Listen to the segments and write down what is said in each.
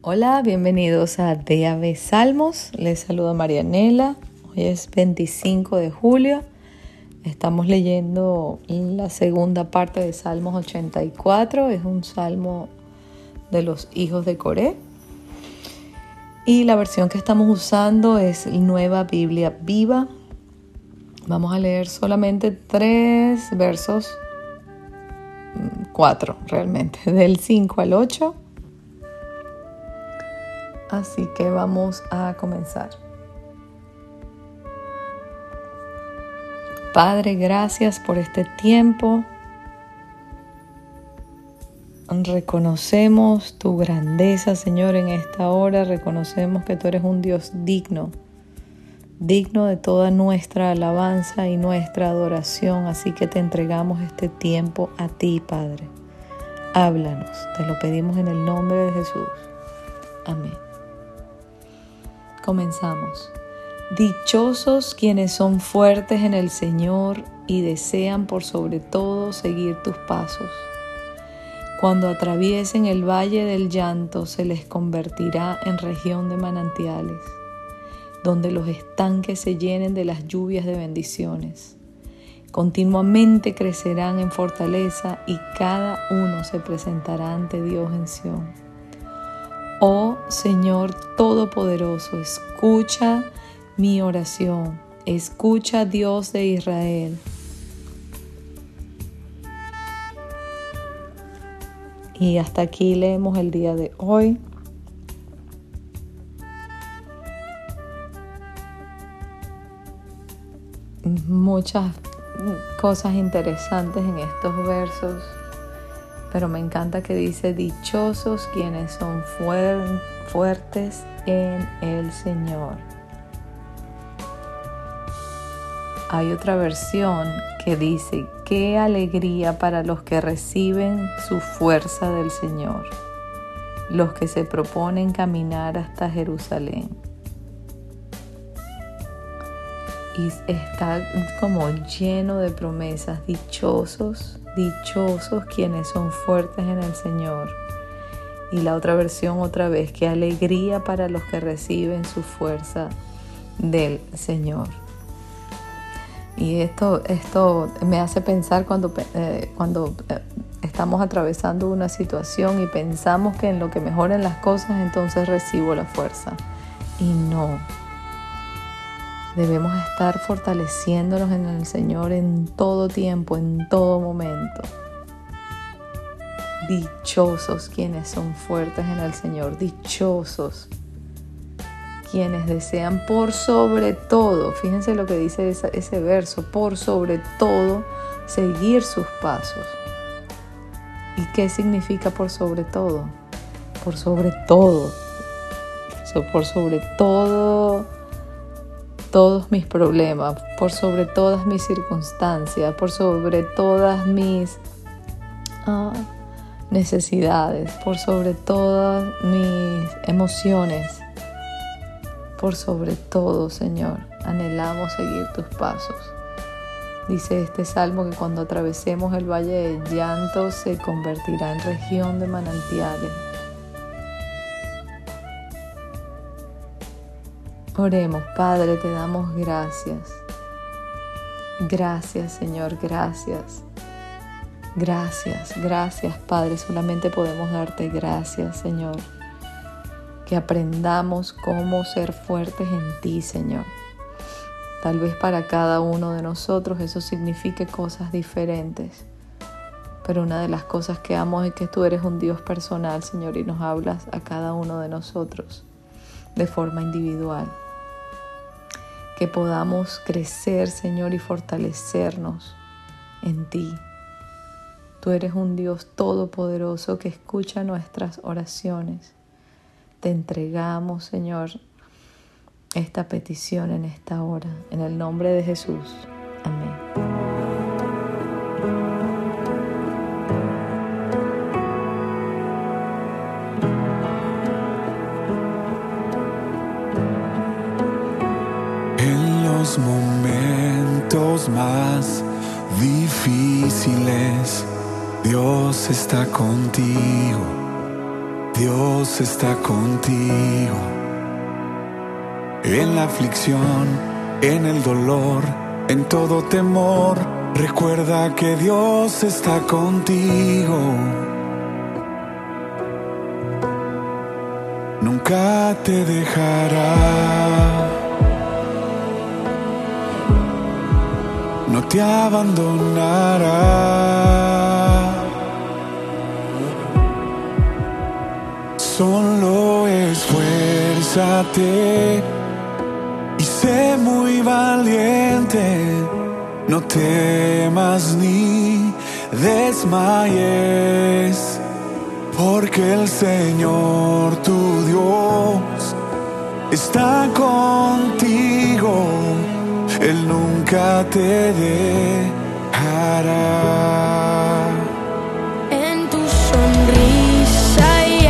Hola, bienvenidos a DAB Salmos. Les saluda Marianela. Hoy es 25 de julio. Estamos leyendo la segunda parte de Salmos 84. Es un salmo de los hijos de Coré. Y la versión que estamos usando es Nueva Biblia Viva. Vamos a leer solamente 3 versos, 4 realmente, del 5 al 8. Así que vamos a comenzar. Padre, gracias por este tiempo. Reconocemos tu grandeza, Señor, en esta hora. Reconocemos que tú eres un Dios digno de toda nuestra alabanza y nuestra adoración. Así que te entregamos este tiempo a ti, Padre. Háblanos, te lo pedimos en el nombre de Jesús. Amén. Comenzamos. Dichosos quienes son fuertes en el Señor y desean por sobre todo seguir tus pasos. Cuando atraviesen el valle del llanto, se les convertirá en región de manantiales, donde los estanques se llenen de las lluvias de bendiciones. Continuamente crecerán en fortaleza y cada uno se presentará ante Dios en Sión. Oh Señor Todopoderoso, escucha mi oración. Escucha, Dios de Israel. Y hasta aquí leemos el día de hoy. Muchas cosas interesantes en estos versos. Pero me encanta que dice, dichosos quienes son fuertes en el Señor. Hay otra versión que dice, qué alegría para los que reciben su fuerza del Señor, los que se proponen caminar hasta Jerusalén. Y está como lleno de promesas, dichosos quienes son fuertes en el Señor. Y la otra versión otra vez, qué alegría para los que reciben su fuerza del Señor. Y esto me hace pensar cuando estamos atravesando una situación y pensamos que en lo que mejoren las cosas entonces recibo la fuerza. Y no. Debemos estar fortaleciéndonos en el Señor en todo tiempo, en todo momento. Dichosos quienes son fuertes en el Señor. Dichosos quienes desean por sobre todo, fíjense lo que dice ese verso, por sobre todo seguir sus pasos. ¿Y qué significa por sobre todo? Por sobre todo. Por sobre todo. Todos mis problemas, por sobre todas mis circunstancias, por sobre todas mis necesidades, por sobre todas mis emociones, por sobre todo, Señor, anhelamos seguir tus pasos. Dice este salmo que cuando atravesemos el valle del llanto se convertirá en región de manantiales. Oremos, Padre, te damos gracias. Gracias, Señor, gracias. Gracias, Padre. Solamente podemos darte gracias, Señor. Que aprendamos cómo ser fuertes en ti, Señor. Tal vez para cada uno de nosotros eso signifique cosas diferentes. Pero una de las cosas que amo es que tú eres un Dios personal, Señor, y nos hablas a cada uno de nosotros de forma individual. Que podamos crecer, Señor, y fortalecernos en ti. Tú eres un Dios todopoderoso que escucha nuestras oraciones. Te entregamos, Señor, esta petición en esta hora. En el nombre de Jesús. Amén. Los momentos más difíciles, Dios está contigo. Dios está contigo. En la aflicción, en el dolor, en todo temor, recuerda que Dios está contigo. Nunca te dejará, no te abandonará. Solo esfuérzate y sé muy valiente. No temas ni desmayes, porque el Señor tu Dios está contigo. Él nunca te dejará. En tu sonrisa y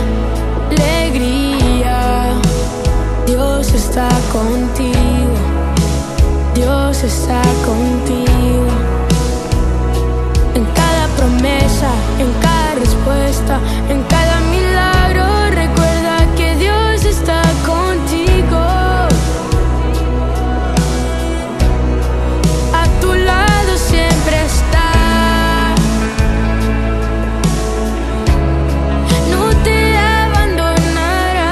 alegría, Dios está contigo. Dios está contigo. En cada promesa, en cada respuesta, en cada milagro, recuerda que Dios está contigo. A tu lado siempre está. No te abandonará.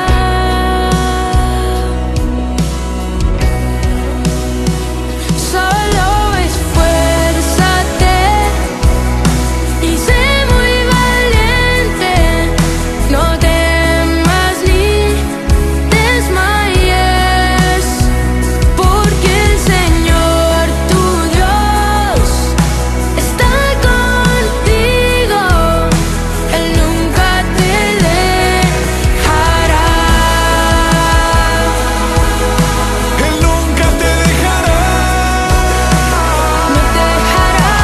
Solo esfuérzate y sé muy valiente. No temas ni desmayes, porque el Señor tu Dios está contigo. Él nunca te dejará. Él nunca te dejará. No te dejará.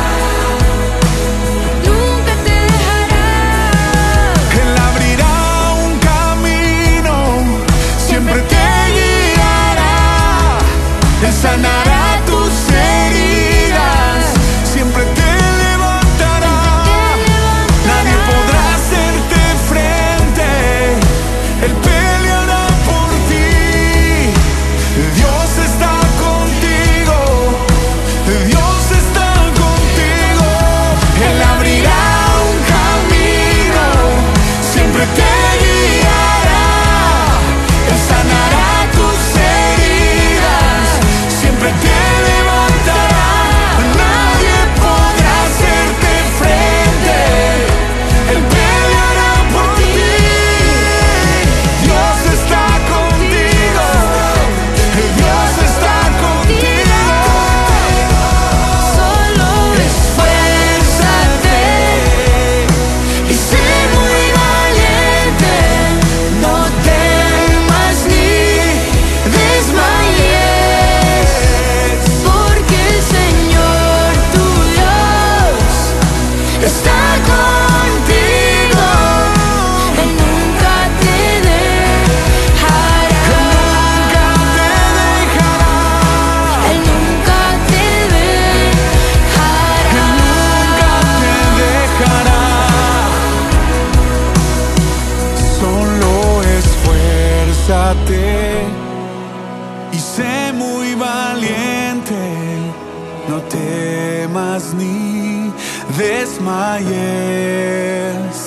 Nunca te dejará. Él abrirá un camino, siempre te guiará. Él sanará tus heridas, siempre te levantará. Nadie podrá hacerte frente, Él peleará por ti. Dios está contigo, Dios está contigo. Él abrirá un camino, siempre te guiará. Él sanará tus heridas, siempre te levantará. Nadie podrá hacerte frente, Él peleará por ti. Dios está contigo, Dios está contigo. Solo esfuérzate y sé muy valiente. No temas ni desmayes, porque el Señor tu Dios está contigo. Él nunca te dejará. Él nunca te dejará. Dejará. Solo esfuérzate y sé muy valiente. No temas ni desmayes,